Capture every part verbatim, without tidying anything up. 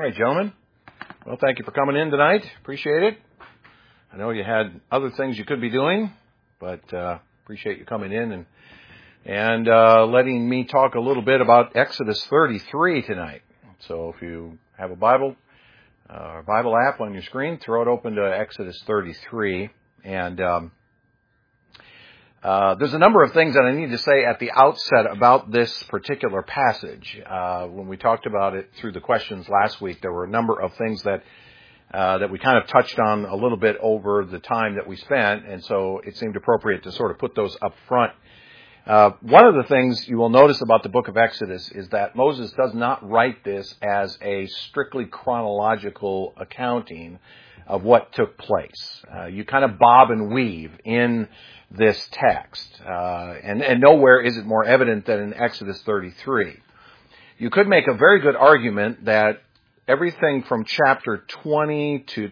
right, gentlemen. Well, thank you for coming in tonight. Appreciate it. I know you had other things you could be doing, but uh, appreciate you coming in and and uh, letting me talk a little bit about Exodus thirty-three tonight. So if you have a Bible, uh, a Bible app on your screen, throw it open to Exodus thirty-three. And um, uh, there's a number of things that I need to say at the outset about this particular passage. Uh, when we talked about it through the questions last week, there were a number of things that uh, that we kind of touched on a little bit over the time that we spent, and so it seemed appropriate to sort of put those up front. Uh, one of the things you will notice about the book of Exodus is that Moses does not write this as a strictly chronological accounting of what took place. Uh, you kind of bob and weave in this text, uh, and, and nowhere is it more evident than in Exodus thirty-three. You could make a very good argument that everything from chapter twenty to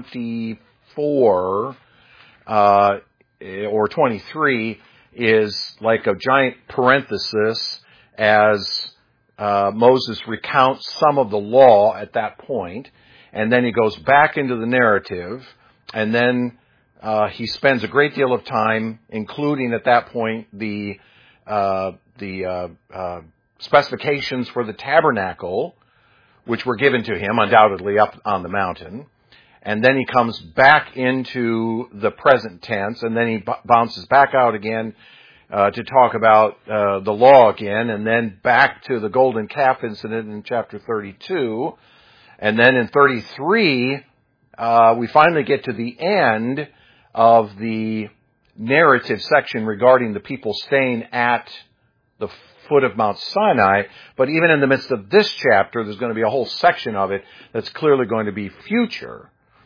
twenty-four uh, or twenty-three is like a giant parenthesis as uh, Moses recounts some of the law at that point, and then he goes back into the narrative, and then uh, he spends a great deal of time, including at that point the uh, the uh, uh, specifications for the tabernacle, which were given to him undoubtedly up on the mountain. And then he comes back into the present tense, and then he b- bounces back out again uh, to talk about uh, the law again, and then back to the golden calf incident in chapter thirty-two. And then in thirty-three, uh, we finally get to the end of the narrative section regarding the people staying at the foot of Mount Sinai. But even in the midst of this chapter, there's going to be a whole section of it that's clearly going to be future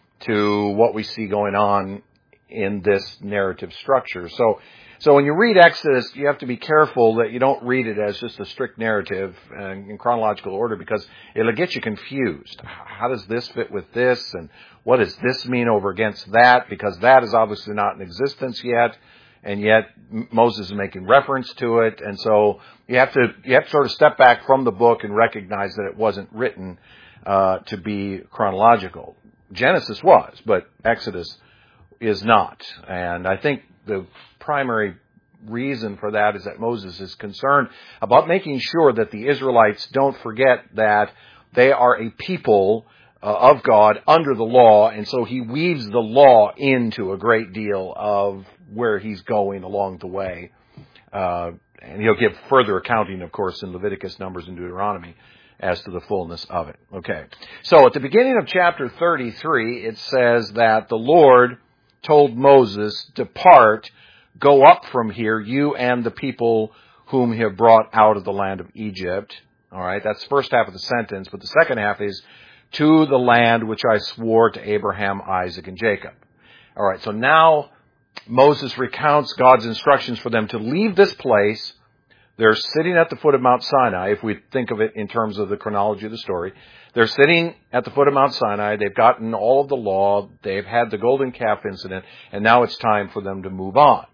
to what we see going on in this narrative structure. So, so when you read Exodus, you have to be careful that you don't read it as just a strict narrative and in chronological order, because it'll get you confused. How does this fit with this? And what does this mean over against that? Because that is obviously not in existence yet, and yet Moses is making reference to it. And so you have to, you have to sort of step back from the book and recognize that it wasn't written uh, to be chronological. Genesis was, but Exodus is not. And I think the primary reason for that is that Moses is concerned about making sure that the Israelites don't forget that they are a people uh, of God under the law, and so he weaves the law into a great deal of where he's going along the way. Uh, and he'll give further accounting, of course, in Leviticus, Numbers, and Deuteronomy as to the fullness of it. Okay. So at the beginning of chapter thirty-three, it says that the Lord told Moses, "Depart, go up from here, you and the people whom you have brought out of the land of Egypt." All right. That's the first half of the sentence. But the second half is, "to the land which I swore to Abraham, Isaac, and Jacob." All right. So now Moses recounts God's instructions for them to leave this place. They're sitting at the foot of Mount Sinai, if we think of it in terms of the chronology of the story. They're sitting at the foot of Mount Sinai. They've gotten all of the law. They've had the golden calf incident. And now it's time for them to move on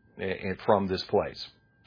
from this place.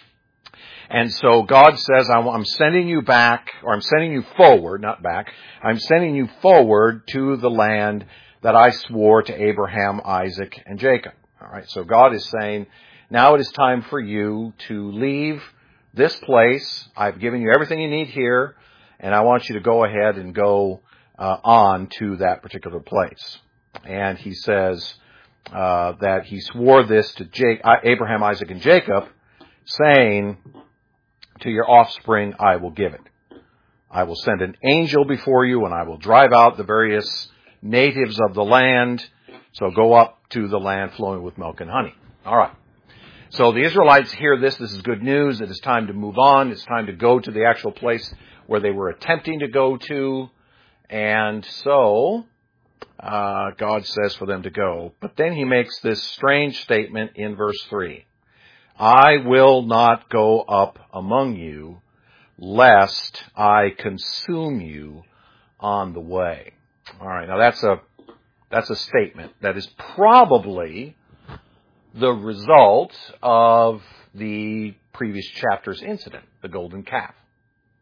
And so God says, I'm sending you back, or I'm sending you forward, not back. I'm sending you forward to the land that I swore to Abraham, Isaac, and Jacob. All right. So God is saying, now it is time for you to leave this place. I've given you everything you need here, and I want you to go ahead and go uh, on to that particular place. And he says uh, that he swore this to Jake, Abraham, Isaac, and Jacob, saying, "To your offspring I will give it. I will send an angel before you, and I will drive out the various natives of the land. So go up to the land flowing with milk and honey." All right. So the Israelites hear this. This is good news. It is time to move on. It's time to go to the actual place where they were attempting to go to. And so uh, God says for them to go. But then he makes this strange statement in verse three. "I will not go up among you, lest I consume you on the way." All right. Now that's a that's a statement that is probably the result of the previous chapter's incident, the golden calf.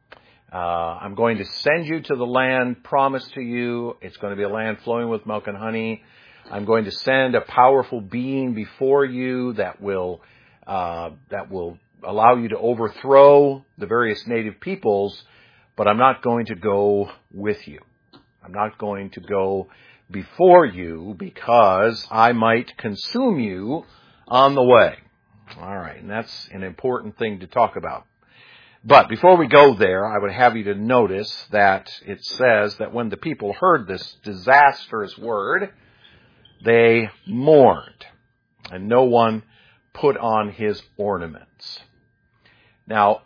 Uh, I'm going to send you to the land promised to you. It's going to be a land flowing with milk and honey. I'm going to send a powerful being before you that will, uh, that will allow you to overthrow the various native peoples, but I'm not going to go with you. I'm not going to go before you because I might consume you on the way. All right, and that's an important thing to talk about. But before we go there, I would have you to notice that it says that when the people heard this disastrous word, they mourned, and no one put on his ornaments. Now,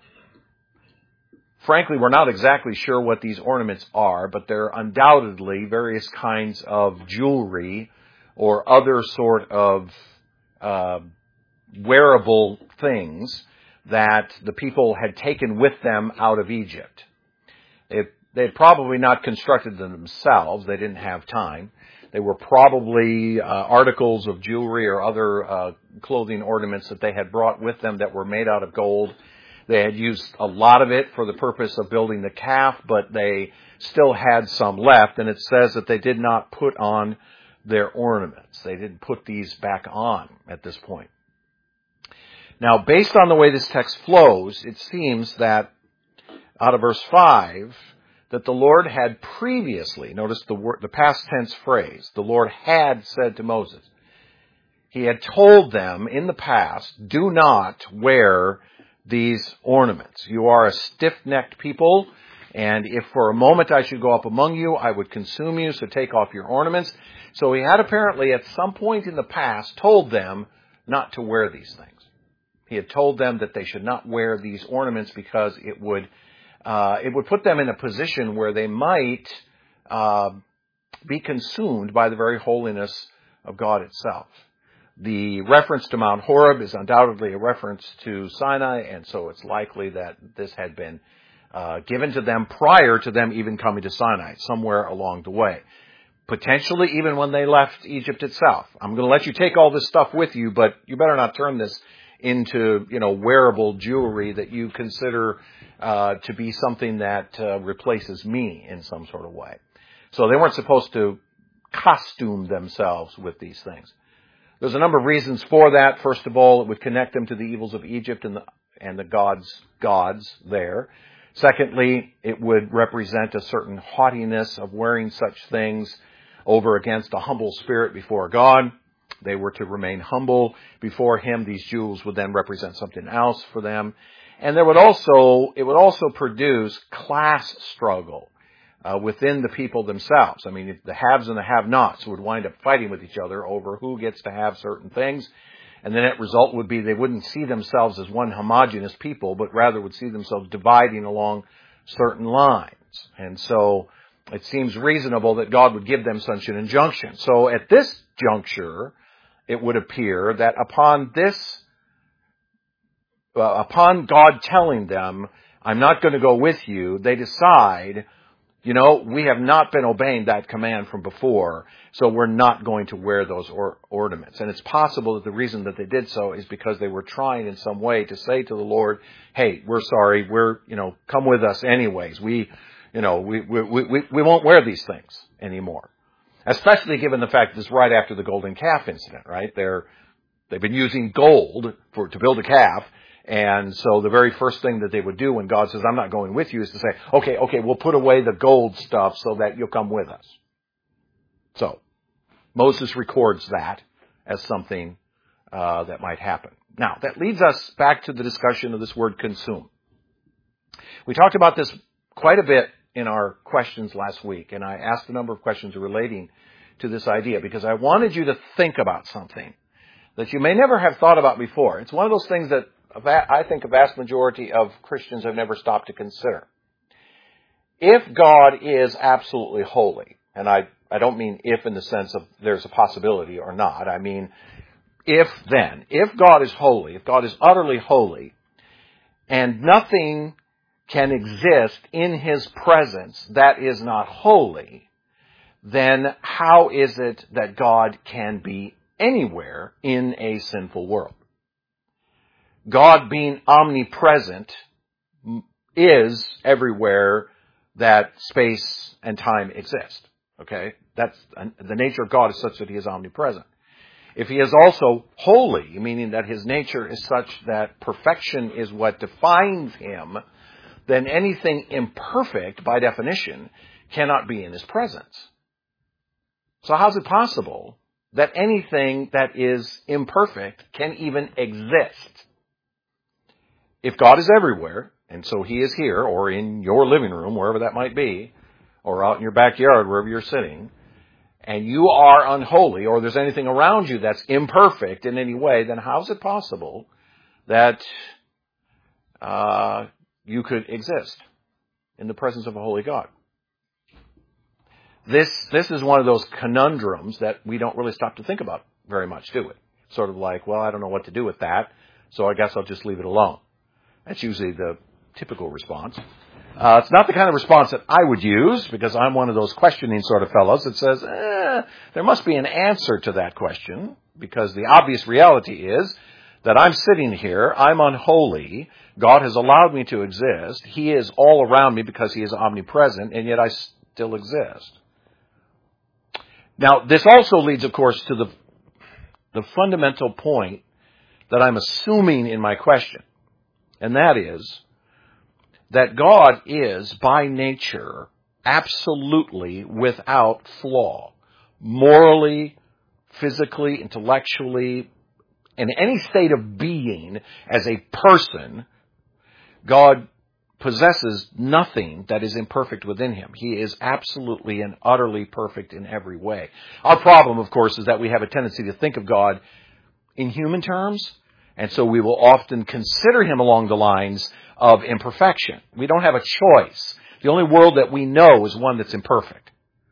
frankly, we're not exactly sure what these ornaments are, but they're undoubtedly various kinds of jewelry or other sort of uh, wearable things that the people had taken with them out of Egypt. It, they had probably not constructed them themselves. They didn't have time. They were probably uh, articles of jewelry or other uh, clothing ornaments that they had brought with them that were made out of gold. They had used a lot of it for the purpose of building the calf, but they still had some left, and it says that they did not put on their ornaments. They didn't put these back on at this point. Now, based on the way this text flows, it seems that out of verse five, that the Lord had previously, notice the word, the past tense phrase, the Lord had said to Moses, he had told them in the past, do not wear these ornaments. You are a stiff-necked people, and if for a moment I should go up among you, I would consume you, so take off your ornaments. So he had apparently at some point in the past told them not to wear these things. He had told them that they should not wear these ornaments because it would uh, it would put them in a position where they might uh, be consumed by the very holiness of God itself. The reference to Mount Horeb is undoubtedly a reference to Sinai, and so it's likely that this had been uh, given to them prior to them even coming to Sinai, somewhere along the way. Potentially even when they left Egypt itself. I'm going to let you take all this stuff with you, but you better not turn this into, you know, wearable jewelry that you consider uh, to be something that uh, replaces me in some sort of way. So they weren't supposed to costume themselves with these things. There's a number of reasons for that. First of all, it would connect them to the evils of Egypt and the, and the gods, gods there. Secondly, it would represent a certain haughtiness of wearing such things over against a humble spirit before God. They were to remain humble before him. These jewels would then represent something else for them. And there would also, it would also produce class struggle uh, within the people themselves. I mean, if the haves and the have-nots would wind up fighting with each other over who gets to have certain things. And the net result would be they wouldn't see themselves as one homogeneous people, but rather would see themselves dividing along certain lines. And so it seems reasonable that God would give them such an injunction. So at this juncture, it would appear that upon this, uh, upon God telling them, I'm not going to go with you, they decide, you know, we have not been obeying that command from before, so we're not going to wear those or- ornaments. And it's possible that the reason that they did so is because they were trying in some way to say to the Lord, hey, we're sorry, we're, you know, come with us anyways. We, you know, we, we, we, we won't wear these things anymore. Especially given the fact that it's right after the golden calf incident, right? They're, they've been using gold for, to build a calf. And so the very first thing that they would do when God says, I'm not going with you, is to say, okay, okay, we'll put away the gold stuff so that you'll come with us. So Moses records that as something uh, that might happen. Now, that leads us back to the discussion of this word consume. We talked about this quite a bit in our questions last week, and I asked a number of questions relating to this idea because I wanted you to think about something that you may never have thought about before. It's one of those things that I think a vast majority of Christians have never stopped to consider. If God is absolutely holy, and I, I don't mean if in the sense of there's a possibility or not, I mean if then, if God is holy, if God is utterly holy, and nothing can exist in his presence that is not holy, then how is it that God can be anywhere in a sinful world? God being omnipresent is everywhere that space and time exist. Okay? That's, the nature of God is such that he is omnipresent. If he is also holy, meaning that his nature is such that perfection is what defines him, then anything imperfect, by definition, cannot be in his presence. So how is it possible that anything that is imperfect can even exist? If God is everywhere, and so he is here, or in your living room, wherever that might be, or out in your backyard, wherever you're sitting, and you are unholy, or there's anything around you that's imperfect in any way, then how is it possible that uh, you could exist in the presence of a holy God? This this is one of those conundrums that we don't really stop to think about very much, do we? Sort of like, well, I don't know what to do with that, so I guess I'll just leave it alone. That's usually the typical response. Uh, it's not the kind of response that I would use, because I'm one of those questioning sort of fellows that says, eh, there must be an answer to that question, because the obvious reality is that I'm sitting here, I'm unholy, God has allowed me to exist, he is all around me because he is omnipresent, and yet I still exist. Now, this also leads, of course, to the, the fundamental point that I'm assuming in my question, and that is that God is, by nature, absolutely without flaw. Morally, physically, intellectually, in any state of being, as a person, God possesses nothing that is imperfect within him. He is absolutely and utterly perfect in every way. Our problem, of course, is that we have a tendency to think of God in human terms, and so we will often consider him along the lines of imperfection. We don't have a choice. The only world that we know is one that's imperfect.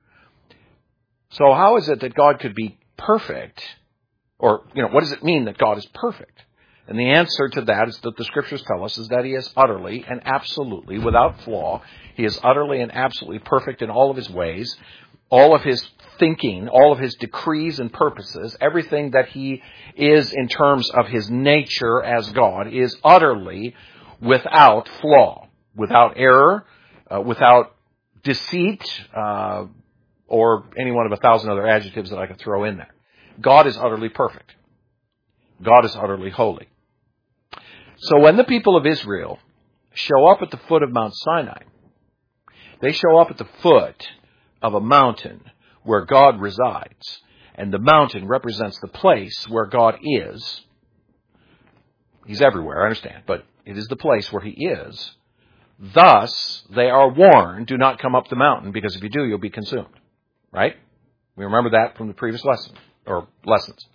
So how is it that God could be perfect? Or, you know, what does it mean that God is perfect? And the answer to that is that the Scriptures tell us is that he is utterly and absolutely without flaw. He is utterly and absolutely perfect in all of his ways, all of his thinking, all of his decrees and purposes, everything that he is in terms of his nature as God is utterly without flaw, without error, uh, without deceit, uh, or any one of a thousand other adjectives that I could throw in there. God is utterly perfect. God is utterly holy. So when the people of Israel show up at the foot of Mount Sinai, they show up at the foot of a mountain where God resides. And the mountain represents the place where God is. He's everywhere, I understand, but it is the place where he is. Thus, they are warned, do not come up the mountain, because if you do, you'll be consumed. Right? We remember that from the previous lesson, or lessons.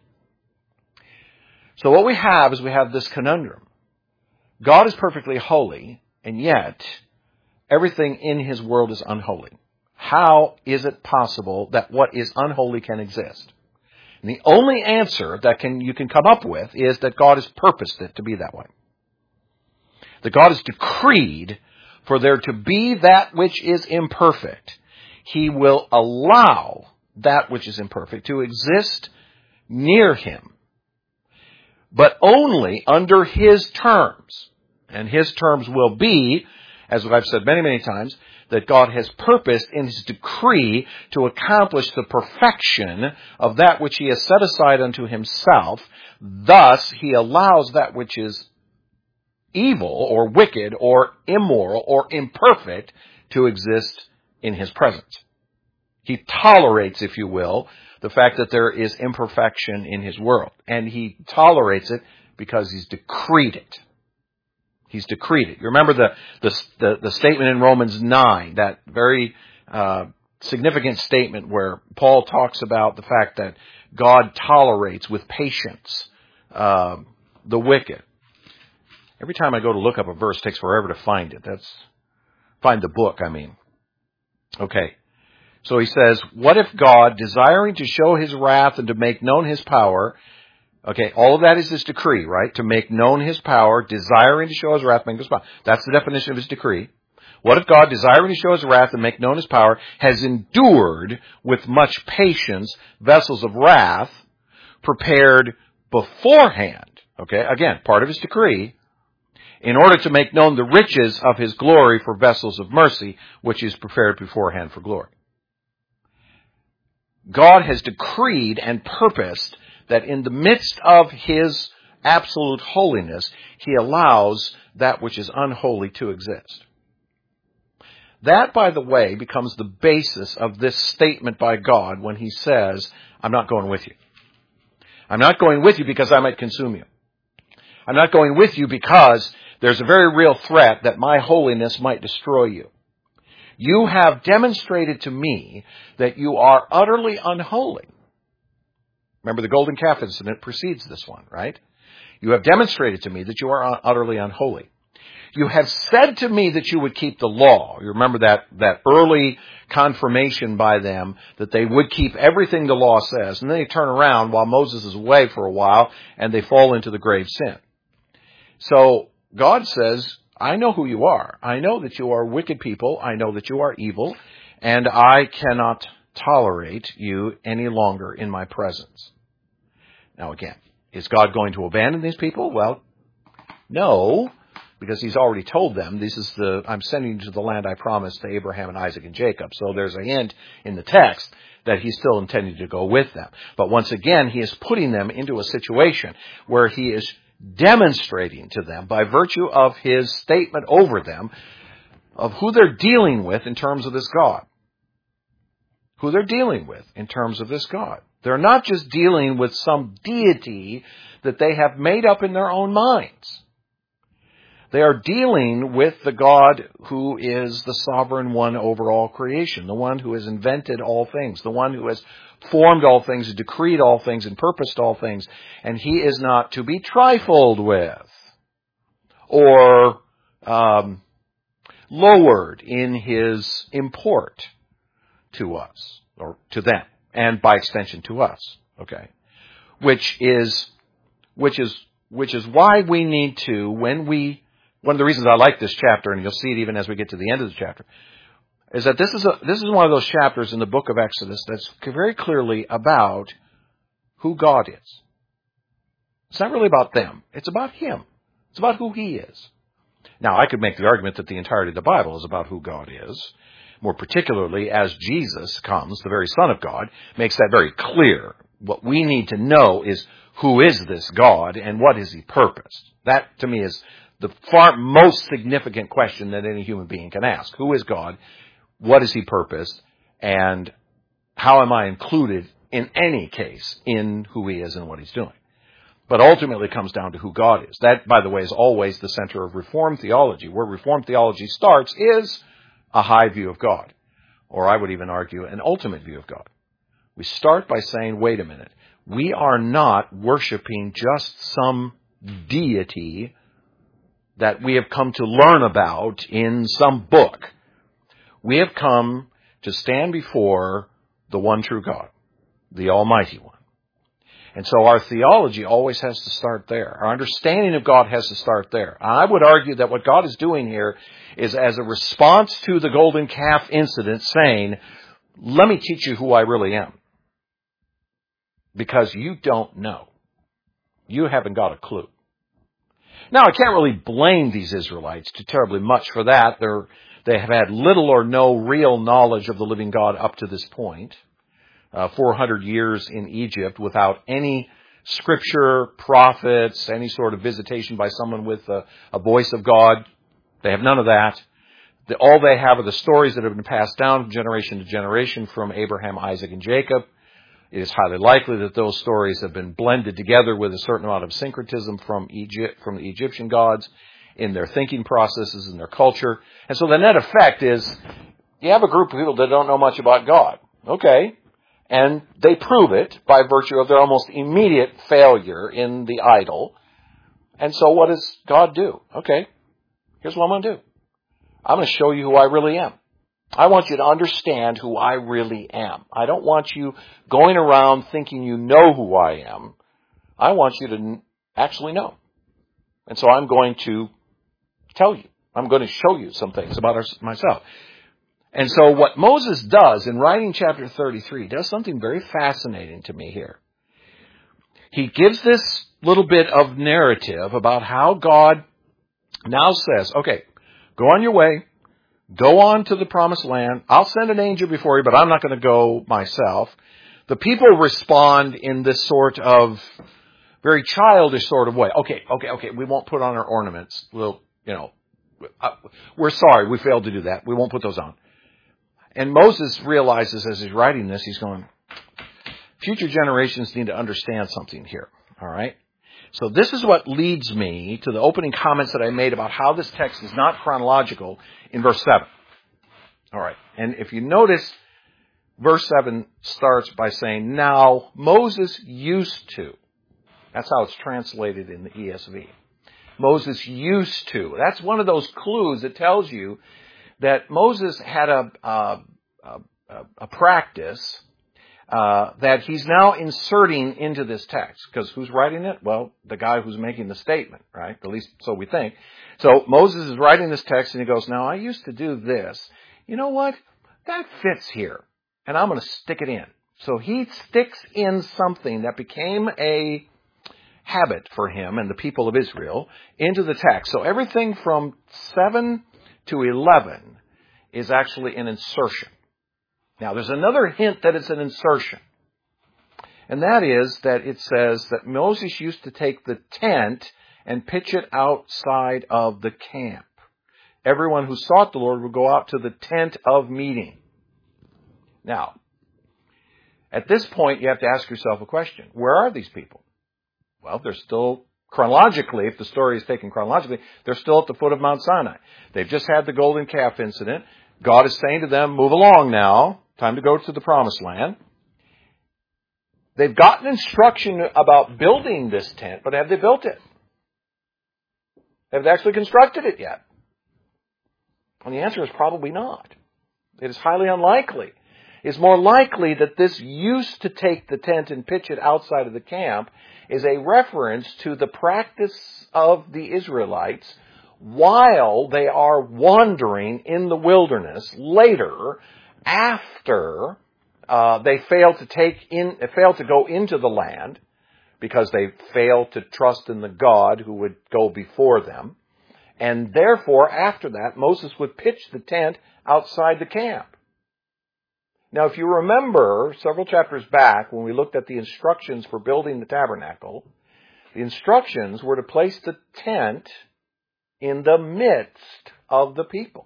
So what we have is we have this conundrum. God is perfectly holy, and yet everything in his world is unholy. How is it possible that what is unholy can exist? And the only answer that can you can come up with is that God has purposed it to be that way. That God has decreed for there to be that which is imperfect. He will allow that which is imperfect to exist near him, but only under his terms. And his terms will be, as I've said many, many times, that God has purposed in his decree to accomplish the perfection of that which he has set aside unto himself. Thus, he allows that which is evil or wicked or immoral or imperfect to exist in his presence. He tolerates, if you will, the fact that there is imperfection in his world. And he tolerates it because he's decreed it. He's decreed it. You remember the the, the, the statement in Romans nine, that very uh, significant statement where Paul talks about the fact that God tolerates with patience uh, the wicked. Every time I go to look up a verse, it takes forever to find it. That's find the book, I mean. Okay. So he says, what if God, desiring to show his wrath and to make known his power, okay, all of that is his decree, right? To make known his power, desiring to show his wrath, make his power. That's the definition of his decree. What if God, desiring to show his wrath and make known his power, has endured with much patience vessels of wrath prepared beforehand? Okay, again, part of his decree. in order to make known the riches of his glory for vessels of mercy, which is prepared beforehand for glory. God has decreed and purposed that in the midst of his absolute holiness, he allows that which is unholy to exist. That, by the way, becomes the basis of this statement by God when he says, I'm not going with you. I'm not going with you because I might consume you. I'm not going with you because there's a very real threat that my holiness might destroy you. You have demonstrated to me that you are utterly unholy. Remember, the golden calf incident precedes this one, right? You have demonstrated to me that you are utterly unholy. You have said to me that you would keep the law. You remember that, that early confirmation by them that they would keep everything the law says. And then they turn around while Moses is away for a while and they fall into the grave sin. So God says, I know who you are. I know that you are wicked people. I know that you are evil. And I cannot tolerate you any longer in my presence. Now again, is God going to abandon these people? Well, no, because he's already told them, this is the, I'm sending you to the land I promised to Abraham and Isaac and Jacob. So there's a hint in the text that he's still intending to go with them. But once again, he is putting them into a situation where he is demonstrating to them by virtue of his statement over them of who they're dealing with in terms of this God. Who they're dealing with in terms of this God. They're not just dealing with some deity that they have made up in their own minds. They are dealing with the God who is the sovereign one over all creation, the one who has invented all things, the one who has formed all things, decreed all things, and purposed all things, and he is not to be trifled with or um, lowered in his import to us, or to them, and by extension to us, okay? Which is, which is, which is why we need to, when we, one of the reasons I like this chapter, and you'll see it even as we get to the end of the chapter, is that this is a, this is one of those chapters in the book of Exodus that's very clearly about who God is. It's not really about them. It's about him. It's about who he is. Now, I could make the argument that the entirety of the Bible is about who God is. More particularly, as Jesus comes, the very Son of God, makes that very clear. What we need to know is who is this God and what is he purposed. That, to me, is the far most significant question that any human being can ask. Who is God? What is he purposed? And how am I included in any case in who he is and what he's doing? But ultimately it comes down to who God is. That, by the way, is always the center of Reformed theology. Where Reformed theology starts is a high view of God. Or I would even argue an ultimate view of God. We start by saying, wait a minute, we are not worshiping just some deity that we have come to learn about in some book. We have come to stand before the one true God, the Almighty One. And so our theology always has to start there. Our understanding of God has to start there. I would argue that what God is doing here is as a response to the golden calf incident saying, let me teach you who I really am. Because you don't know. You haven't got a clue. Now, I can't really blame these Israelites too terribly much for that. They're, they have had little or no real knowledge of the living God up to this point. Uh, four hundred years in Egypt without any scripture, prophets, any sort of visitation by someone with a, a voice of God. They have none of that. The, all they have are the stories that have been passed down from generation to generation from Abraham, Isaac, and Jacob. It is highly likely that those stories have been blended together with a certain amount of syncretism from Egypt, from the Egyptian gods in their thinking processes and their culture. And so the net effect is you have a group of people that don't know much about God. Okay. And they prove it by virtue of their almost immediate failure in the idol. And so what does God do? Okay, here's what I'm going to do. I'm going to show you who I really am. I want you to understand who I really am. I don't want you going around thinking you know who I am. I want you to actually know. And so I'm going to tell you. I'm going to show you some things about our, myself. And so what Moses does in writing chapter thirty-three does something very fascinating to me here. He gives this little bit of narrative about how God now says, okay, go on your way, go on to the promised land. I'll send an angel before you, but I'm not going to go myself. The people respond in this sort of very childish sort of way. Okay, okay, okay, we won't put on our ornaments. We'll, you know, uh, we're sorry, we failed to do that. We won't put those on. And Moses realizes as he's writing this, he's going, future generations need to understand something here, all right? So this is what leads me to the opening comments that I made about how this text is not chronological in verse seven. All right, and if you notice, verse seven starts by saying, now Moses used to. That's how it's translated in the E S V. Moses used to. That's one of those clues that tells you that Moses had a, a, a, a practice uh, that he's now inserting into this text. Because who's writing it? Well, the guy who's making the statement, right? At least so we think. So Moses is writing this text and he goes, now I used to do this. You know what? That fits here. And I'm going to stick it in. So he sticks in something that became a habit for him and the people of Israel into the text. So everything from seven to eleven is actually an insertion. Now, there's another hint that it's an insertion. And that is that it says that Moses used to take the tent and pitch it outside of the camp. Everyone who sought the Lord would go out to the tent of meeting. Now, at this point, you have to ask yourself a question. Where are these people? Well, they're still, chronologically, if the story is taken chronologically, they're still at the foot of Mount Sinai. They've just had the golden calf incident. God is saying to them, move along now. Time to go to the promised land. They've gotten instruction about building this tent, but have they built it? Have they actually constructed it yet? And the answer is probably not. It is highly unlikely. It's more likely that this used to take the tent and pitch it outside of the camp is a reference to the practice of the Israelites while they are wandering in the wilderness later after uh, they fail to take in, fail to go into the land because they failed to trust in the God who would go before them. And therefore, after that, Moses would pitch the tent outside the camp. Now, if you remember several chapters back when we looked at the instructions for building the tabernacle, the instructions were to place the tent in the midst of the people.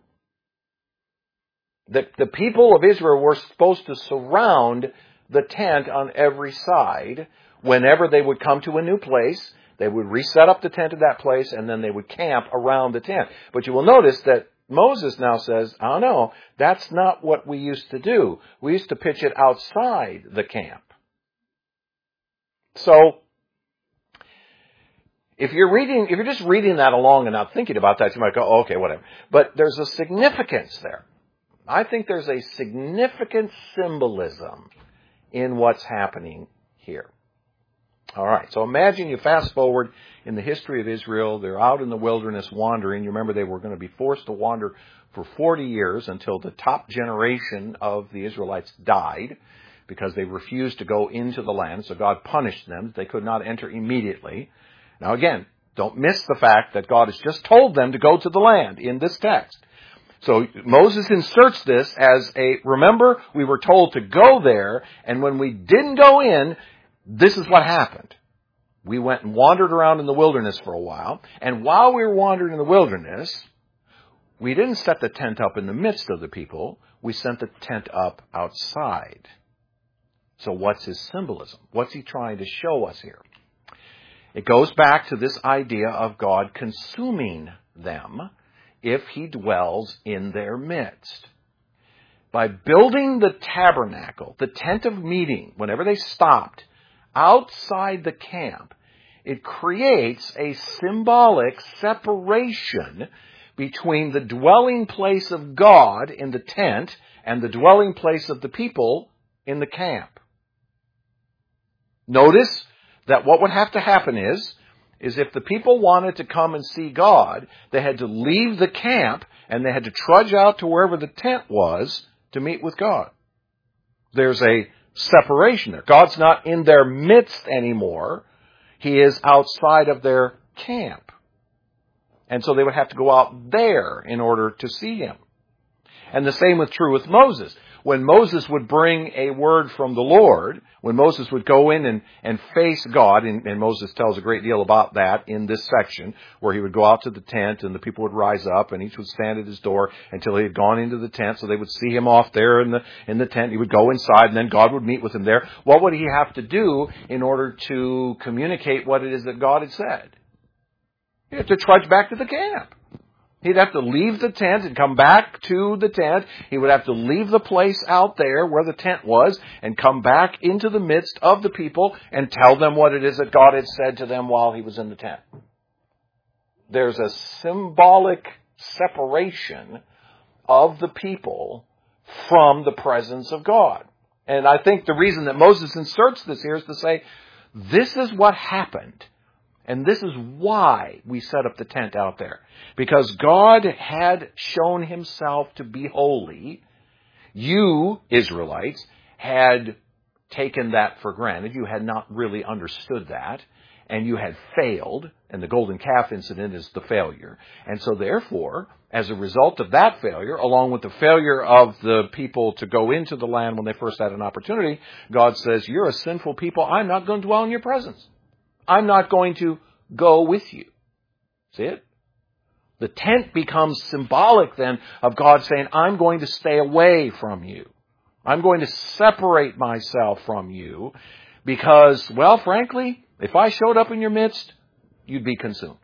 The, the people of Israel were supposed to surround the tent on every side. Whenever they would come to a new place, they would reset up the tent at that place, and then they would camp around the tent. But you will notice that Moses now says, oh no, that's not what we used to do. We used to pitch it outside the camp. So, if you're reading, if you're just reading that along and not thinking about that, you might go, oh, okay, whatever. But there's a significance there. I think there's a significant symbolism in what's happening here. All right, so imagine you fast forward in the history of Israel. They're out in the wilderness wandering. You remember they were going to be forced to wander for forty years until the top generation of the Israelites died because they refused to go into the land. So God punished them. They could not enter immediately. Now again, don't miss the fact that God has just told them to go to the land in this text. So Moses inserts this as a, remember, we were told to go there, and when we didn't go in, this is what happened. We went and wandered around in the wilderness for a while, and while we were wandering in the wilderness, we didn't set the tent up in the midst of the people, we sent the tent up outside. So what's his symbolism? What's he trying to show us here? It goes back to this idea of God consuming them if he dwells in their midst. By building the tabernacle, the tent of meeting, whenever they stopped, outside the camp, it creates a symbolic separation between the dwelling place of God in the tent and the dwelling place of the people in the camp. Notice that what would have to happen is, is if the people wanted to come and see God, they had to leave the camp and they had to trudge out to wherever the tent was to meet with God. There's a separation there. God's not in their midst anymore. He is outside of their camp. And so they would have to go out there in order to see him. And the same was true with Moses. When Moses would bring a word from the Lord, when Moses would go in and, and face God, and, and Moses tells a great deal about that in this section, where he would go out to the tent and the people would rise up and each would stand at his door until he had gone into the tent, so they would see him off there in the, in the tent. He would go inside and then God would meet with him there. What would he have to do in order to communicate what it is that God had said? He'd have to trudge back to the camp. He'd have to leave the tent and come back to the tent. He would have to leave the place out there where the tent was and come back into the midst of the people and tell them what it is that God had said to them while he was in the tent. There's a symbolic separation of the people from the presence of God. And I think the reason that Moses inserts this here is to say, this is what happened. And this is why we set up the tent out there. Because God had shown himself to be holy. You, Israelites, had taken that for granted. You had not really understood that. And you had failed. And the golden calf incident is the failure. And so therefore, as a result of that failure, along with the failure of the people to go into the land when they first had an opportunity, God says, you're a sinful people. I'm not going to dwell in your presence. I'm not going to go with you. See it? The tent becomes symbolic then of God saying, I'm going to stay away from you. I'm going to separate myself from you because, well, frankly, if I showed up in your midst, you'd be consumed.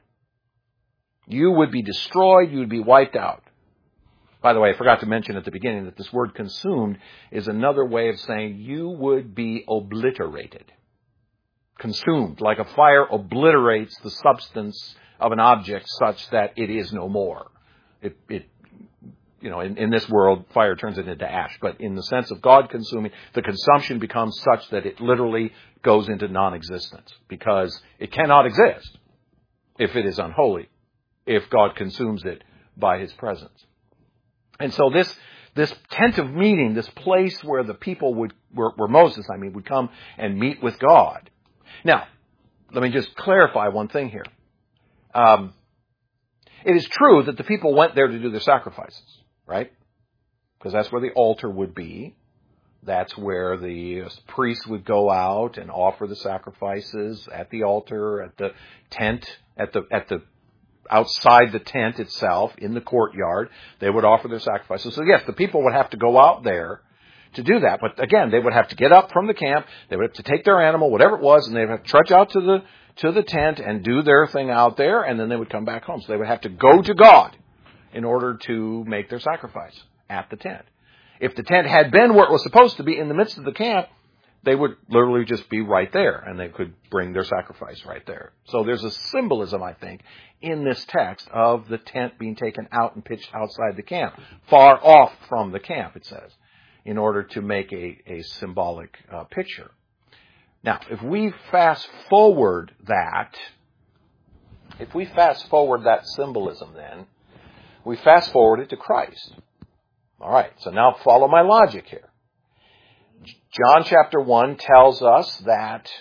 You would be destroyed. You would be wiped out. By the way, I forgot to mention at the beginning that this word consumed is another way of saying you would be obliterated. Consumed, like a fire obliterates the substance of an object such that it is no more. It, it you know, in, in this world, fire turns it into ash. But in the sense of God consuming, the consumption becomes such that it literally goes into non-existence because it cannot exist if it is unholy, if God consumes it by his presence. And so this This tent of meeting, this place where the people would, where, where Moses, I mean, would come and meet with God. Now, let me just clarify one thing here. Um, it is true that the people went there to do their sacrifices, right? Because that's where the altar would be. That's where the priests would go out and offer the sacrifices at the altar, at the tent, at the at the outside the tent itself, in the courtyard. They would offer their sacrifices. So yes, the people would have to go out there to do that. But again, they would have to get up from the camp. They would have to take their animal, whatever it was, and they would have to trudge out to the to the tent and do their thing out there, and then they would come back home. So they would have to go to God in order to make their sacrifice at the tent. If the tent had been where it was supposed to be in the midst of the camp, they would literally just be right there, and they could bring their sacrifice right there. So there's a symbolism, I think, in this text of the tent being taken out and pitched outside the camp, far off from the camp, it says, in order to make a, a symbolic uh, picture. Now, if we fast forward that, if we fast forward that symbolism then, we fast forward it to Christ. All right, so now follow my logic here. John chapter one tells us that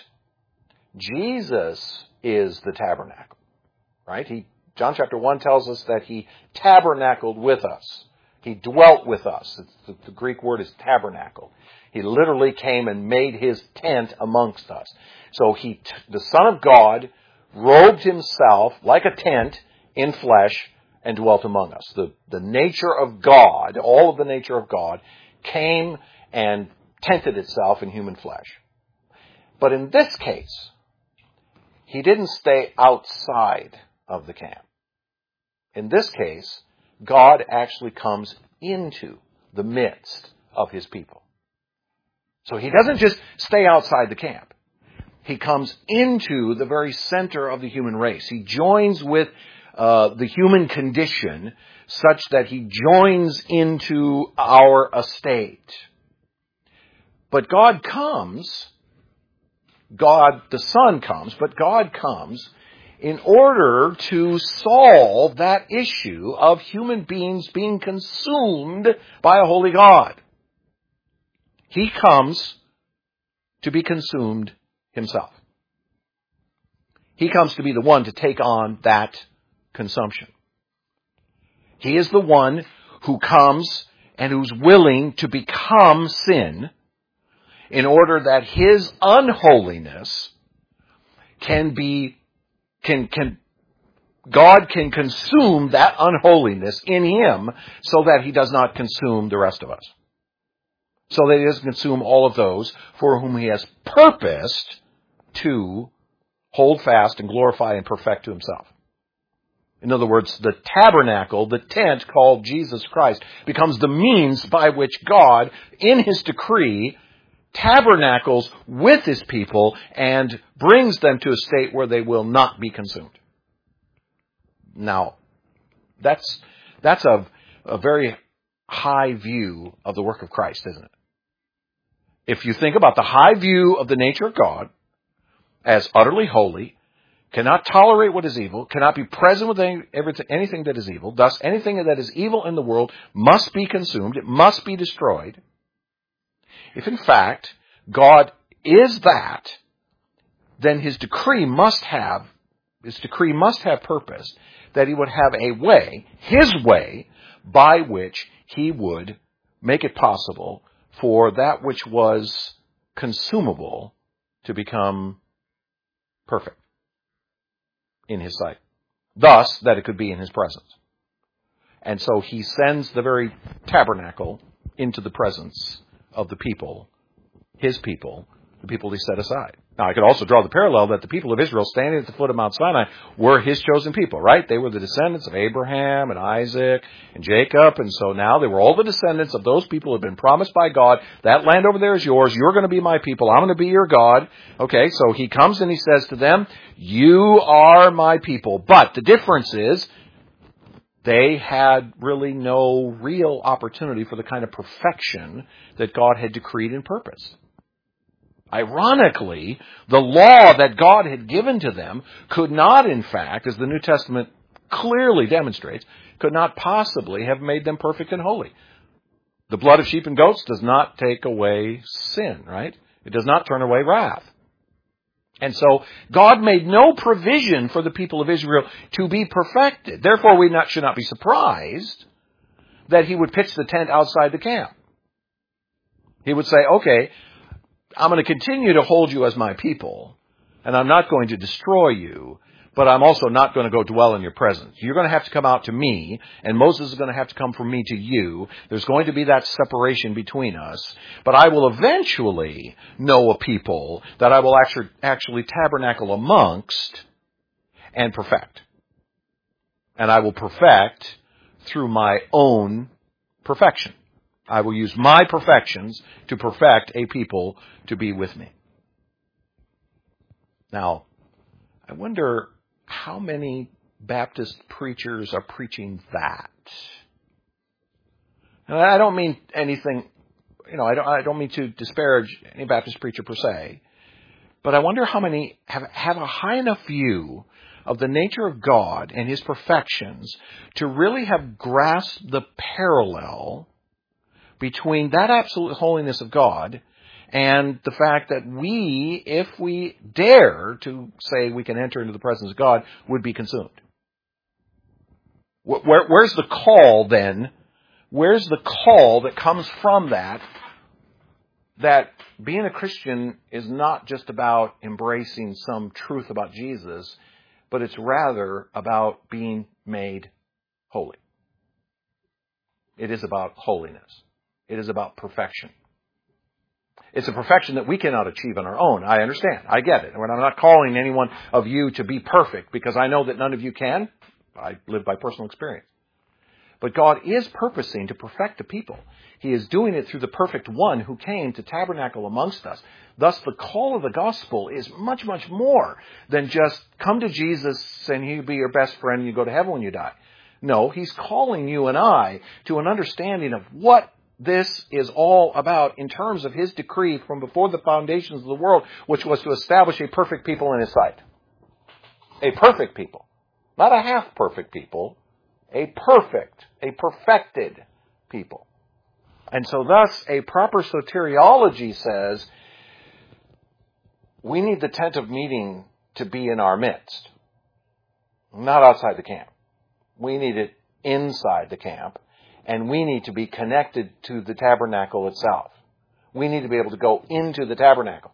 Jesus is the tabernacle, right? He, John chapter one tells us that he tabernacled with us. He dwelt with us. It's, the, the Greek word is tabernacle. He literally came and made his tent amongst us. So he, the Son of God, robed himself like a tent in flesh and dwelt among us. The, the nature of God, all of the nature of God, came and tented itself in human flesh. But in this case, he didn't stay outside of the camp. In this case, God actually comes into the midst of his people. So he doesn't just stay outside the camp. He comes into the very center of the human race. He joins with uh, the human condition such that he joins into our estate. But God comes, God, the Son comes, but God comes in order to solve that issue of human beings being consumed by a holy God. He comes to be consumed himself. He comes to be the one to take on that consumption. He is the one who comes and who's willing to become sin in order that his unholiness can be, can, can, God can consume that unholiness in him so that he does not consume the rest of us. So that he doesn't consume all of those for whom he has purposed to hold fast and glorify and perfect to himself. In other words, the tabernacle, the tent called Jesus Christ, becomes the means by which God, in his decree, tabernacles with his people and brings them to a state where they will not be consumed. Now, that's that's a, a very high view of the work of Christ, isn't it? If you think about the high view of the nature of God as utterly holy, cannot tolerate what is evil, cannot be present with any, everything, anything that is evil, thus anything that is evil in the world must be consumed, it must be destroyed. If in fact God is that, then his decree must have, his decree must have purpose that he would have a way, his way, by which he would make it possible for that which was consumable to become perfect in his sight. Thus, that it could be in his presence. And so he sends the very tabernacle into the presence of the people, his people, the people he set aside. Now, I could also draw the parallel that the people of Israel standing at the foot of Mount Sinai were his chosen people, right? They were the descendants of Abraham and Isaac and Jacob, and so now they were all the descendants of those people who had been promised by God. That land over there is yours. You're going to be my people. I'm going to be your God. Okay, so he comes and he says to them, you are my people. But the difference is, they had really no real opportunity for the kind of perfection that God had decreed and purposed. Ironically, the law that God had given to them could not, in fact, as the New Testament clearly demonstrates, could not possibly have made them perfect and holy. The blood of sheep and goats does not take away sin, right? It does not turn away wrath. And so God made no provision for the people of Israel to be perfected. Therefore, we not, should not be surprised that he would pitch the tent outside the camp. He would say, okay, I'm going to continue to hold you as my people, and I'm not going to destroy you, but I'm also not going to go dwell in your presence. You're going to have to come out to me, and Moses is going to have to come from me to you. There's going to be that separation between us, but I will eventually know a people that I will actually, actually tabernacle amongst and perfect. And I will perfect through my own perfection. I will use my perfections to perfect a people to be with me. Now, I wonder how many Baptist preachers are preaching that. And I don't mean anything, you know, I don't, I don't mean to disparage any Baptist preacher per se, but I wonder how many have, have a high enough view of the nature of God and his perfections to really have grasped the parallel between that absolute holiness of God and the fact that we, if we dare to say we can enter into the presence of God, would be consumed. Where, where's the call then? Where's the call that comes from that? That being a Christian is not just about embracing some truth about Jesus, but it's rather about being made holy. It is about holiness. It is about perfection. It's a perfection that we cannot achieve on our own. I understand. I get it. And I'm not calling anyone of you to be perfect because I know that none of you can. I live by personal experience. But God is purposing to perfect the people. He is doing it through the perfect one who came to tabernacle amongst us. Thus, the call of the gospel is much, much more than just come to Jesus and he'll be your best friend and you go to heaven when you die. No, he's calling you and I to an understanding of what this is all about in terms of his decree from before the foundations of the world, which was to establish a perfect people in his sight. A perfect people. Not a half-perfect people. A perfect, a perfected people. And so thus, a proper soteriology says, we need the tent of meeting to be in our midst. Not outside the camp. We need it inside the camp, and we need to be connected to the tabernacle itself. We need to be able to go into the tabernacle.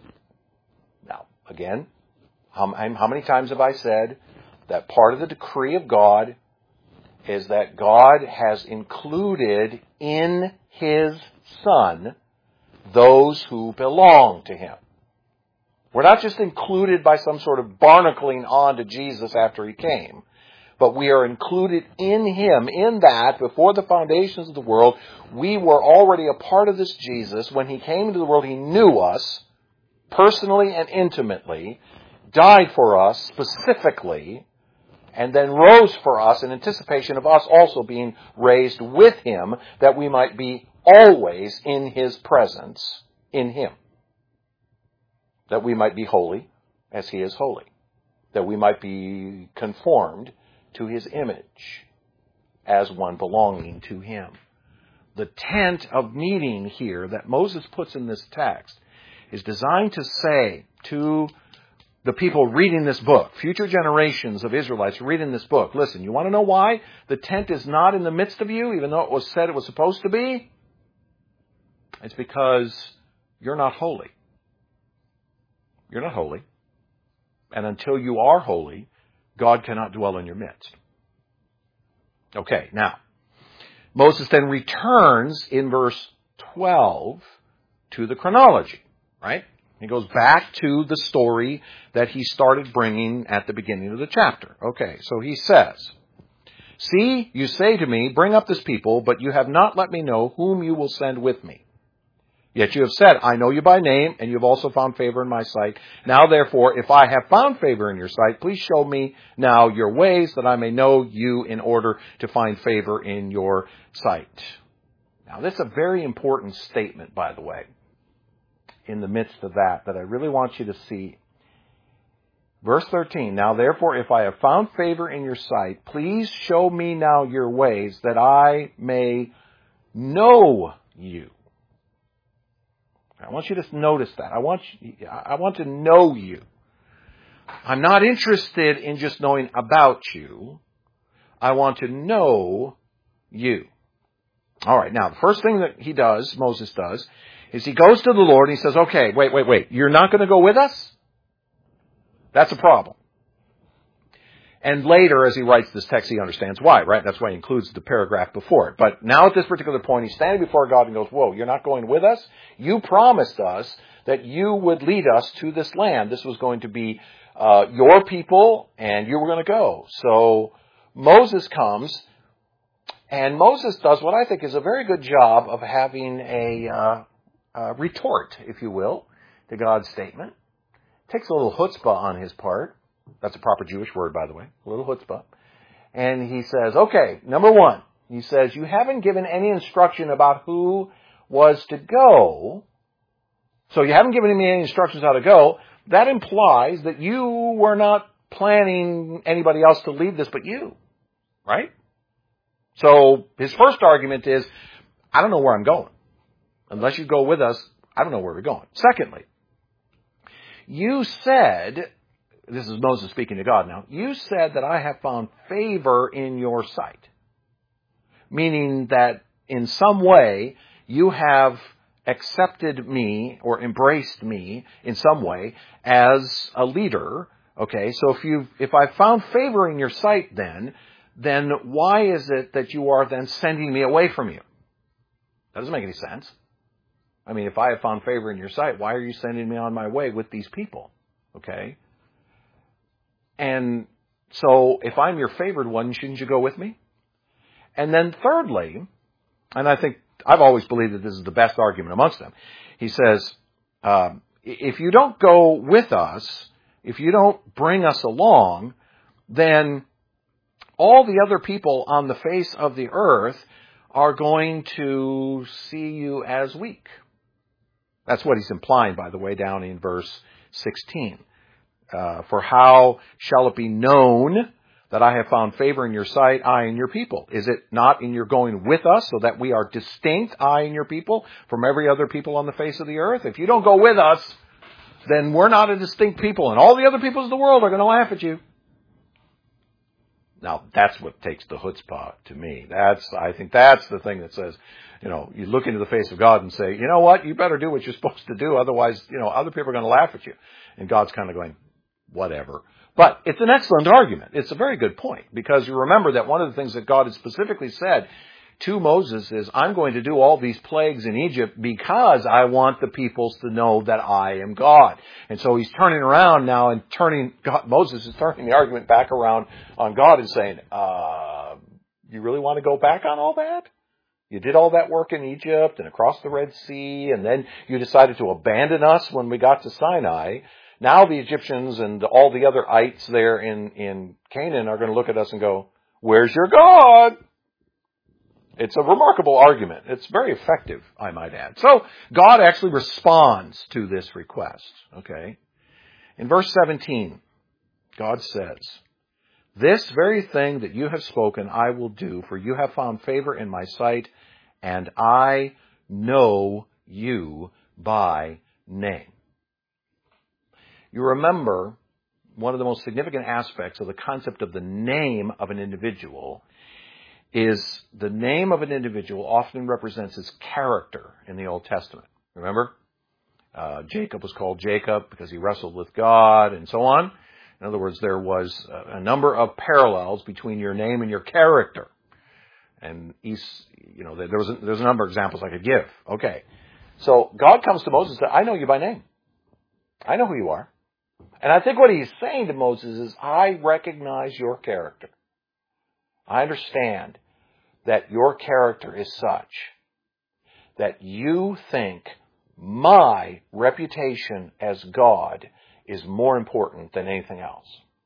Now, again, how, how many times have I said that part of the decree of God is that God has included in His Son those who belong to Him. We're not just included by some sort of barnacling on to Jesus after He came, but we are included in Him, in that, before the foundations of the world, we were already a part of this Jesus. When He came into the world, He knew us personally and intimately, died for us specifically, and then rose for us in anticipation of us also being raised with Him, that we might be always in His presence, in Him. That we might be holy as He is holy. That we might be conformed to His image as one belonging to Him. The tent of meeting here that Moses puts in this text is designed to say to the people reading this book, future generations of Israelites reading this book, listen, you want to know why the tent is not in the midst of you, even though it was said it was supposed to be? It's because you're not holy. You're not holy. And until you are holy, God cannot dwell in your midst. Okay, now, Moses then returns in verse twelve to the chronology, right? He goes back to the story that he started bringing at the beginning of the chapter. Okay, so he says, "See, you say to me, bring up this people, but you have not let me know whom you will send with me. Yet you have said, I know you by name, and you have also found favor in my sight. Now therefore, if I have found favor in your sight, please show me now your ways, that I may know you in order to find favor in your sight." Now this is a very important statement, by the way, in the midst of that, that I really want you to see. Verse thirteen, "Now therefore, if I have found favor in your sight, please show me now your ways, that I may know you." I want you to notice that. I want you, I want to know you. I'm not interested in just knowing about you. I want to know you. All right. Now, the first thing that he does, Moses does, is he goes to the Lord and he says, okay, wait, wait, wait. You're not going to go with us? That's a problem. And later, as he writes this text, he understands why, right? That's why he includes the paragraph before it. But now at this particular point, he's standing before God and goes, whoa, you're not going with us? You promised us that you would lead us to this land. This was going to be uh, your people, and you were going to go. So Moses comes, and Moses does what I think is a very good job of having a, uh, a retort, if you will, to God's statement. Takes a little chutzpah on his part. That's a proper Jewish word, by the way. A little chutzpah. And he says, okay, number one, he says, you haven't given any instruction about who was to go. So you haven't given me any instructions how to go. That implies that you were not planning anybody else to lead this but you. Right? So his first argument is, I don't know where I'm going. Unless you go with us, I don't know where we're going. Secondly, you said, this is Moses speaking to God now, you said that I have found favor in your sight. Meaning that in some way you have accepted me or embraced me in some way as a leader. Okay, so if you if I found favor in your sight then, then why is it that you are then sending me away from you? That doesn't make any sense. I mean, if I have found favor in your sight, why are you sending me on my way with these people? Okay. And so if I'm your favored one, shouldn't you go with me? And then thirdly, and I think I've always believed that this is the best argument amongst them. He says, um, if you don't go with us, if you don't bring us along, then all the other people on the face of the earth are going to see you as weak. That's what he's implying, by the way, down in verse sixteen. Uh, for how shall it be known that I have found favor in your sight, I and your people? Is it not in your going with us, so that we are distinct, I and your people, from every other people on the face of the earth? If you don't go with us, then we're not a distinct people, and all the other peoples of the world are going to laugh at you. Now, that's what takes the chutzpah to me. That's, I think that's the thing that says, you know, you look into the face of God and say, you know what, you better do what you're supposed to do, otherwise, you know, other people are going to laugh at you. And God's kind of going, whatever. But it's an excellent argument. It's a very good point, because you remember that one of the things that God had specifically said to Moses is, I'm going to do all these plagues in Egypt because I want the peoples to know that I am God. And so he's turning around now and turning, God, Moses is turning the argument back around on God and saying, uh, you really want to go back on all that? You did all that work in Egypt and across the Red Sea, and then you decided to abandon us when we got to Sinai. Now the Egyptians and all the other ites there in, in Canaan are going to look at us and go, where's your God? It's a remarkable argument. It's very effective, I might add. So God actually responds to this request. Okay. In verse seventeen, God says, this very thing that you have spoken I will do, for you have found favor in my sight, and I know you by name. You remember one of the most significant aspects of the concept of the name of an individual is the name of an individual often represents his character in the Old Testament. Remember? Uh, Jacob was called Jacob because he wrestled with God and so on. In other words, there was a number of parallels between your name and your character. And he's, you know, there was a, there's a number of examples I could give. Okay. So God comes to Moses and says, I know you by name. I know who you are. And I think what he's saying to Moses is, I recognize your character. I understand that your character is such that you think my reputation as God is more important than anything else.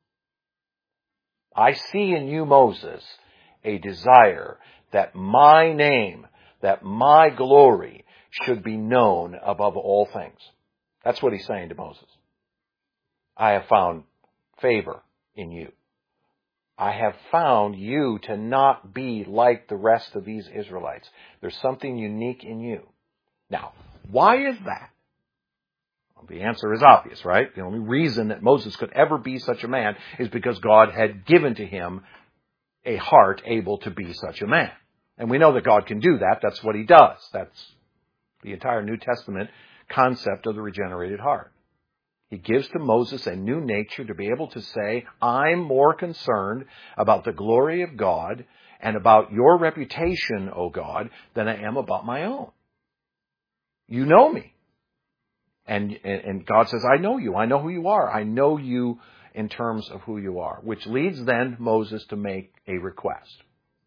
I see in you, Moses, a desire that my name, that my glory should be known above all things. That's what he's saying to Moses. I have found favor in you. I have found you to not be like the rest of these Israelites. There's something unique in you. Now, why is that? Well, the answer is obvious, right? The only reason that Moses could ever be such a man is because God had given to him a heart able to be such a man. And we know that God can do that. That's what he does. That's the entire New Testament concept of the regenerated heart. He gives to Moses a new nature to be able to say, I'm more concerned about the glory of God and about your reputation, O God, than I am about my own. You know me. And, and God says, I know you. I know who you are. I know you in terms of who you are, which leads then Moses to make a request.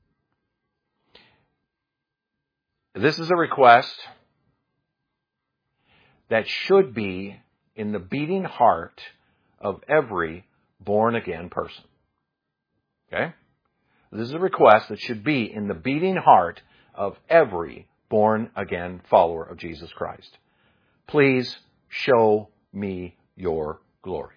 This is a request that should be in the beating heart of every born-again person. Okay? This is a request that should be in the beating heart of every born-again follower of Jesus Christ. Please show me your glory.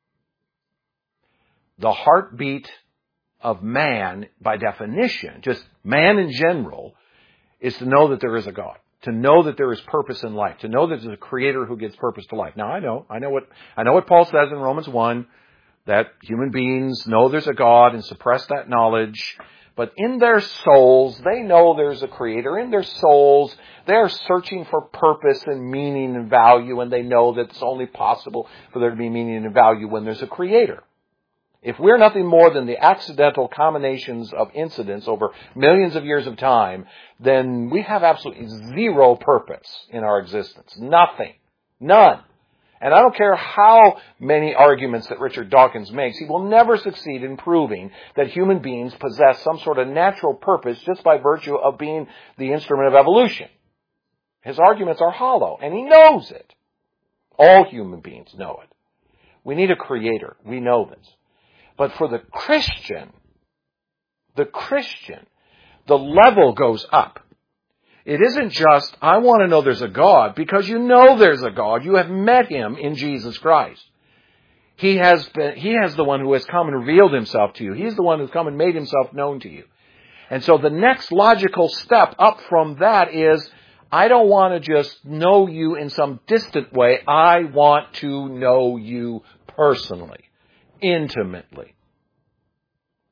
The heartbeat of man, by definition, just man in general, is to know that there is a God. To know that there is purpose in life. To know that there's a creator who gives purpose to life. Now I know, I know what, I know what Paul says in Romans one, that human beings know there's a God and suppress that knowledge. But in their souls, they know there's a creator. In their souls, they're searching for purpose and meaning and value, and they know that it's only possible for there to be meaning and value when there's a creator. If we're nothing more than the accidental combinations of incidents over millions of years of time, then we have absolutely zero purpose in our existence. Nothing. None. And I don't care how many arguments that Richard Dawkins makes, he will never succeed in proving that human beings possess some sort of natural purpose just by virtue of being the instrument of evolution. His arguments are hollow, and he knows it. All human beings know it. We need a creator. We know this. But for the Christian, the Christian, the level goes up. It isn't just, I want to know there's a God, because you know there's a God. You have met him in Jesus Christ. He has been, he has the one who has come and revealed himself to you. He's the one who's come and made himself known to you. And so the next logical step up from that is, I don't want to just know you in some distant way. I want to know you personally. Intimately.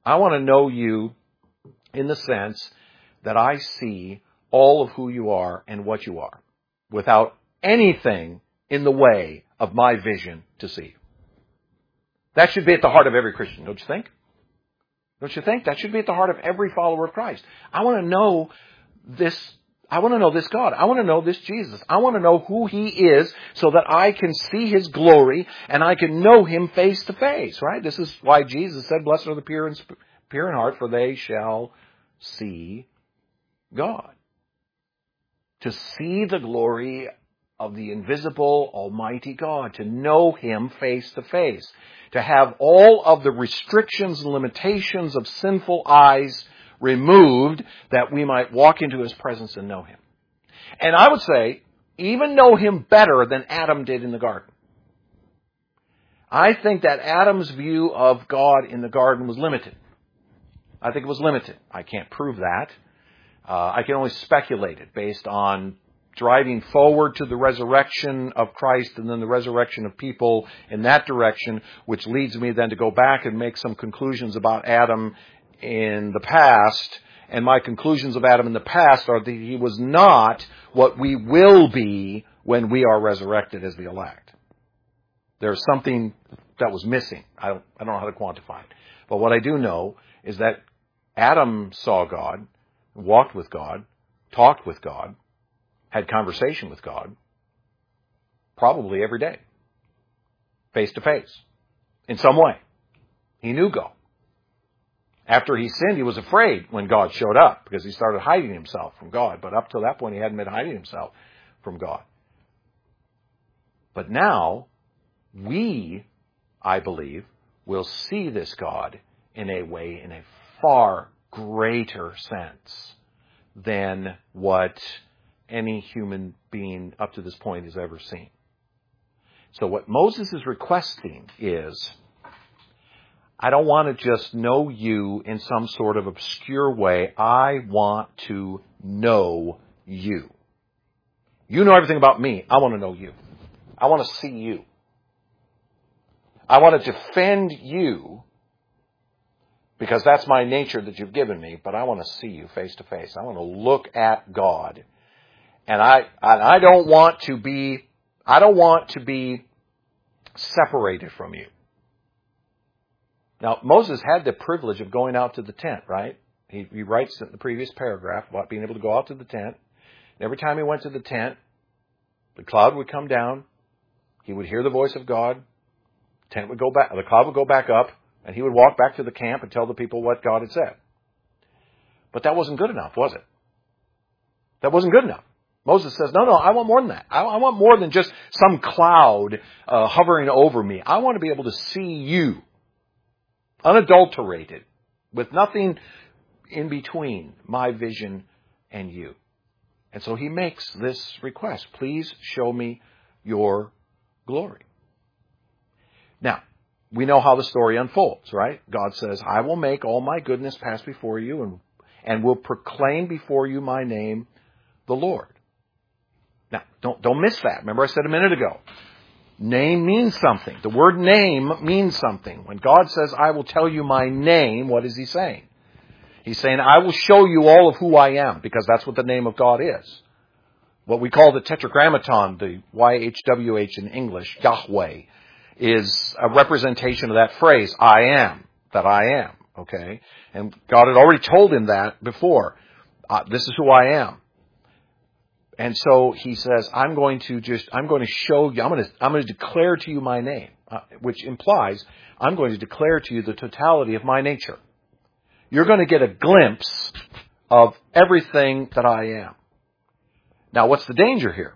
I want to know you in the sense that I see all of who you are and what you are without anything in the way of my vision to see you. That should be at the heart of every Christian, don't you think? Don't you think? That should be at the heart of every follower of Christ. I want to know this, I want to know this God. I want to know this Jesus. I want to know who He is so that I can see His glory and I can know Him face to face, right? This is why Jesus said, blessed are the pure in, pure in heart, for they shall see God. To see the glory of the invisible, almighty God, to know Him face to face, to have all of the restrictions and limitations of sinful eyes removed that we might walk into His presence and know Him. And I would say, even know Him better than Adam did in the garden. I think that Adam's view of God in the garden was limited. I think it was limited. I can't prove that. Uh, I can only speculate it based on driving forward to the resurrection of Christ and then the resurrection of people in that direction, which leads me then to go back and make some conclusions about Adam in the past. And my conclusions of Adam in the past are that he was not what we will be when we are resurrected as the elect. There's something that was missing. I don't, I don't know how to quantify it. But what I do know is that Adam saw God, walked with God, talked with God, had conversation with God, probably every day, face to face, in some way. He knew God. After he sinned, he was afraid when God showed up because he started hiding himself from God. But up to that point, he hadn't been hiding himself from God. But now, we, I believe, will see this God in a way, in a far greater sense than what any human being up to this point has ever seen. So what Moses is requesting is, I don't want to just know you in some sort of obscure way. I want to know you. You know everything about me. I want to know you. I want to see you. I want to defend you because that's my nature that you've given me, but I want to see you face to face. I want to look at God. And I, and I don't want to be, I don't want to be separated from you. Now, Moses had the privilege of going out to the tent, right? He, he writes in the previous paragraph about being able to go out to the tent. And every time he went to the tent, the cloud would come down. He would hear the voice of God. The tent would go back, the cloud would go back up, and he would walk back to the camp and tell the people what God had said. But that wasn't good enough, was it? That wasn't good enough. Moses says, no, no, I want more than that. I, I want more than just some cloud uh, hovering over me. I want to be able to see you, unadulterated, with nothing in between my vision and you. And so he makes this request. Please show me your glory. Now, we know how the story unfolds, right? God says, I will make all my goodness pass before you and, and will proclaim before you my name, the Lord. Now, don't, don't miss that. Remember I said a minute ago, name means something. The word name means something. When God says, I will tell you my name, what is he saying? He's saying, I will show you all of who I am, because that's what the name of God is. What we call the tetragrammaton, the Y H W H in English, Yahweh, is a representation of that phrase, I am, that I am, okay? And God had already told him that before. Uh, this is who I am. And so he says, I'm going to just, I'm going to show you, I'm going to, I'm going to declare to you my name, uh, which implies I'm going to declare to you the totality of my nature. You're going to get a glimpse of everything that I am. Now, what's the danger here?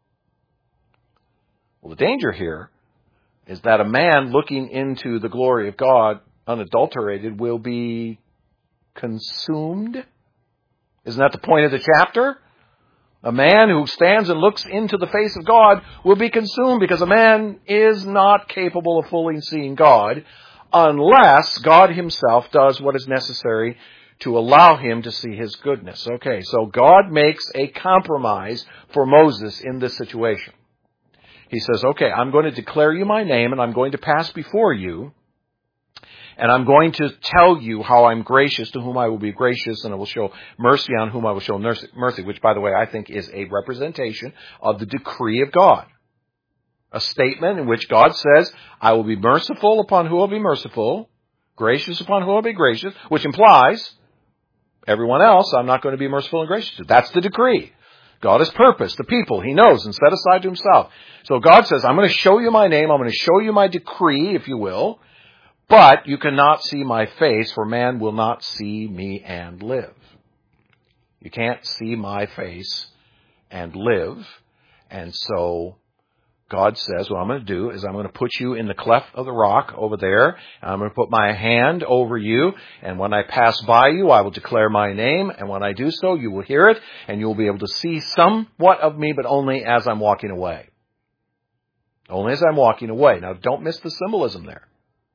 Well, the danger here is that a man looking into the glory of God unadulterated will be consumed. Isn't that the point of the chapter? A man who stands and looks into the face of God will be consumed because a man is not capable of fully seeing God unless God himself does what is necessary to allow him to see his goodness. Okay, so God makes a compromise for Moses in this situation. He says, okay, I'm going to declare you my name and I'm going to pass before you. And I'm going to tell you how I'm gracious to whom I will be gracious, and I will show mercy on whom I will show mercy, which, by the way, I think is a representation of the decree of God. A statement in which God says, I will be merciful upon who will be merciful, gracious upon who will be gracious, which implies everyone else I'm not going to be merciful and gracious to. That's the decree. God has purposed the people He knows and set aside to Himself. So God says, I'm going to show you my name, I'm going to show you my decree, if you will, but you cannot see my face, for man will not see me and live. You can't see my face and live. And so God says, what I'm going to do is I'm going to put you in the cleft of the rock over there, and I'm going to put my hand over you, and when I pass by you, I will declare my name, and when I do so, you will hear it, and you will be able to see somewhat of me, but only as I'm walking away. Only as I'm walking away. Now, don't miss the symbolism there.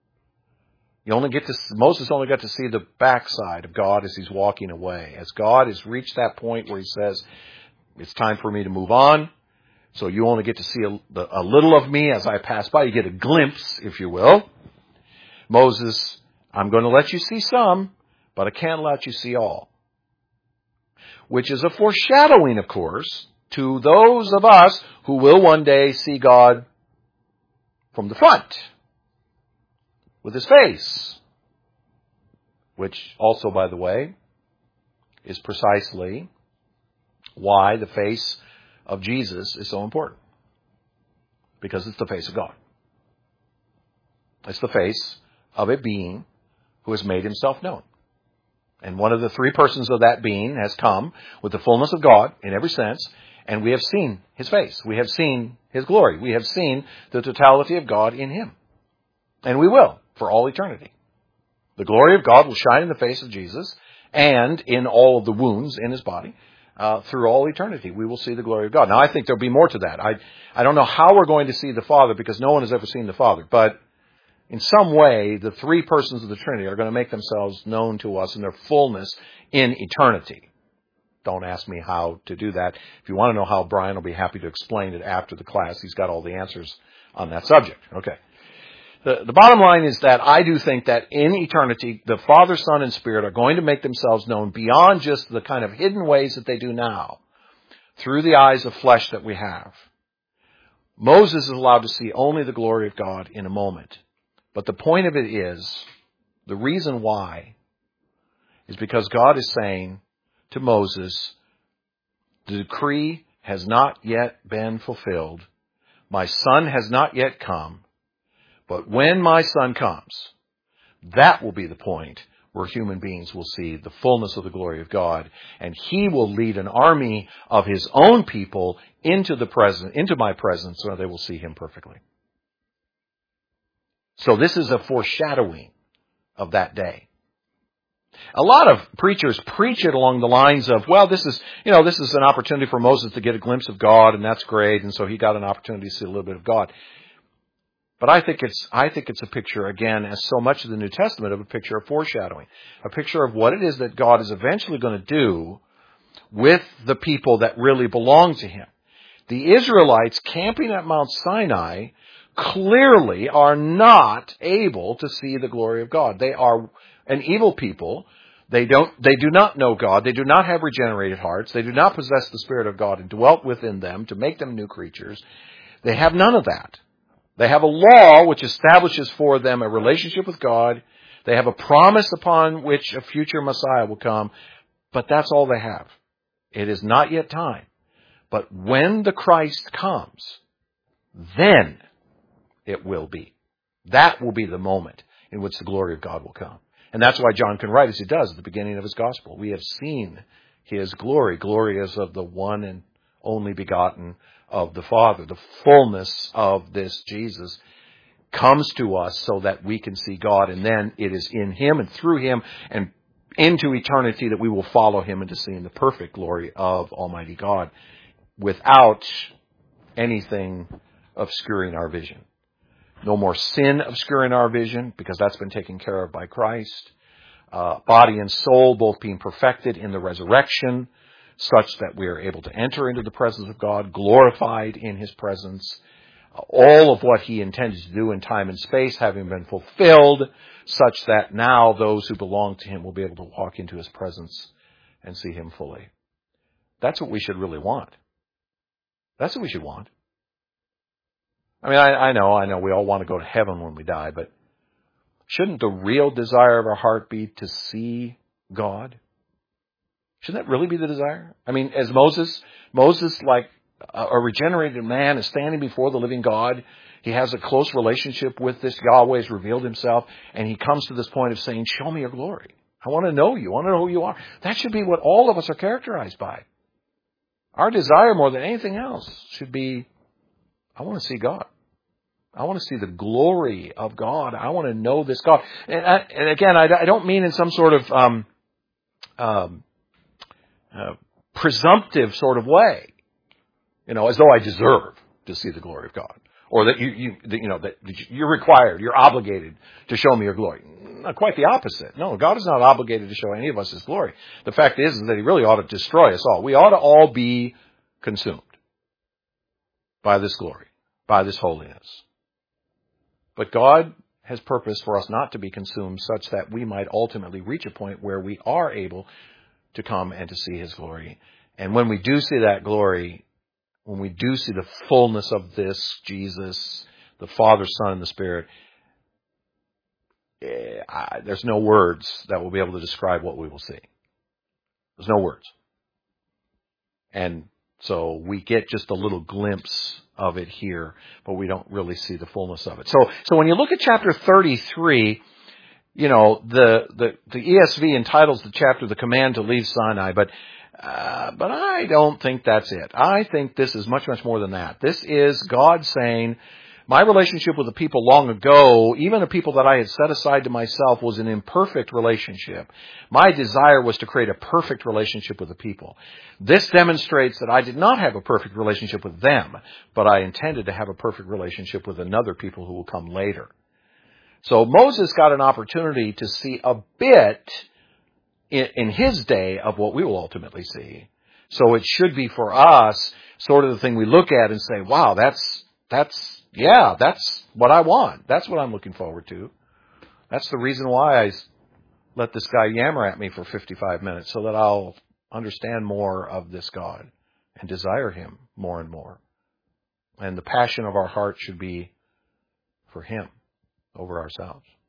You only get to, Moses only got to see the backside of God as he's walking away. As God has reached that point where He says, it's time for me to move on. So you only get to see a, a little of me as I pass by. You get a glimpse, if you will. Moses, I'm going to let you see some, but I can't let you see all. Which is a foreshadowing, of course, to those of us who will one day see God from the front, with His face. Which also, by the way, is precisely why the face of Jesus is so important. Because it's the face of God. It's the face of a being who has made Himself known. And one of the three persons of that being has come with the fullness of God in every sense, and we have seen His face. We have seen His glory. We have seen the totality of God in Him. And we will, for all eternity. The glory of God will shine in the face of Jesus and in all of the wounds in His body. Uh, through all eternity, we will see the glory of God. Now, I think there'll be more to that. I I don't know how we're going to see the Father, because no one has ever seen the Father. But in some way, the three persons of the Trinity are going to make themselves known to us in their fullness in eternity. Don't ask me how to do that. If you want to know how, Brian will be happy to explain it after the class. He's got all the answers on that subject. Okay. The, the bottom line is that I do think that in eternity, the Father, Son, and Spirit are going to make themselves known beyond just the kind of hidden ways that they do now, through the eyes of flesh that we have. Moses is allowed to see only the glory of God in a moment. But the point of it is, the reason why, is because God is saying to Moses, the decree has not yet been fulfilled. My Son has not yet come. But when my Son comes, that will be the point where human beings will see the fullness of the glory of God, and He will lead an army of His own people into the present, into my presence, where they will see Him perfectly. So this is a foreshadowing of that day. A lot of preachers preach it along the lines of, well, this is, you know, this is an opportunity for Moses to get a glimpse of God, and that's great, and so he got an opportunity to see a little bit of God. But I think it's, I think it's a picture, again, as so much of the New Testament, of a picture of foreshadowing. A picture of what it is that God is eventually going to do with the people that really belong to Him. The Israelites camping at Mount Sinai clearly are not able to see the glory of God. They are an evil people. They don't, they do not know God. They do not have regenerated hearts. They do not possess the Spirit of God and dwelt within them to make them new creatures. They have none of that. They have a law which establishes for them a relationship with God. They have a promise upon which a future Messiah will come. But that's all they have. It is not yet time. But when the Christ comes, then it will be. That will be the moment in which the glory of God will come. And that's why John can write as he does at the beginning of his gospel. We have seen His glory. Glory as of the one and only begotten of the Father. The fullness of this Jesus comes to us so that we can see God, and then it is in Him and through Him and into eternity that we will follow Him into seeing the perfect glory of Almighty God without anything obscuring our vision. No more sin obscuring our vision, because that's been taken care of by Christ. Uh, body and soul both being perfected in the resurrection, such that we are able to enter into the presence of God, glorified in His presence. all of what he intended to do in time and space having been fulfilled, such that now those who belong to him will be able to walk into his presence and see him fully. That's what we should really want. That's what we should want. I mean, I, I know, I know we all want to go to heaven when we die, but shouldn't the real desire of our heart be to see God? Shouldn't that really be the desire? I mean, as Moses, Moses, like a regenerated man, is standing before the living God. He has a close relationship with this. Yahweh has revealed himself, and he comes to this point of saying, show me your glory. I want to know you. I want to know who you are. That should be what all of us are characterized by. Our desire more than anything else should be, I want to see God. I want to see the glory of God. I want to know this God. And, I, and again, I, I don't mean in some sort of um, um, uh, presumptive sort of way, you know, as though I deserve to see the glory of God, or that you, you, that, you know, that you're required, you're obligated to show me your glory. Not quite the opposite. No, God is not obligated to show any of us his glory. The fact is, is that he really ought to destroy us all. We ought to all be consumed by this glory, by this holiness. But God has purposed for us not to be consumed, such that we might ultimately reach a point where we are able to come and to see his glory. And when we do see that glory, when we do see the fullness of this Jesus, the Father, Son, and the Spirit, eh, I, there's no words that will be able to describe what we will see. There's no words. And so we get just a little glimpse of it here, but we don't really see the fullness of it. So, so when you look at chapter thirty-three, you know, the, the, the E S V entitles the chapter "The Command to Leave Sinai," but, uh, but I don't think that's it. I think this is much, much more than that. This is God saying, my relationship with the people long ago, even the people that I had set aside to myself, was an imperfect relationship. My desire was to create a perfect relationship with the people. This demonstrates that I did not have a perfect relationship with them, but I intended to have a perfect relationship with another people who will come later. So Moses got an opportunity to see a bit in, in his day of what we will ultimately see. So it should be for us sort of the thing we look at and say, wow, that's, that's, yeah, that's what I want. That's what I'm looking forward to. That's the reason why I let this guy yammer at me for fifty-five minutes, so that I'll understand more of this God and desire him more and more. And the passion of our heart should be for him over ourselves.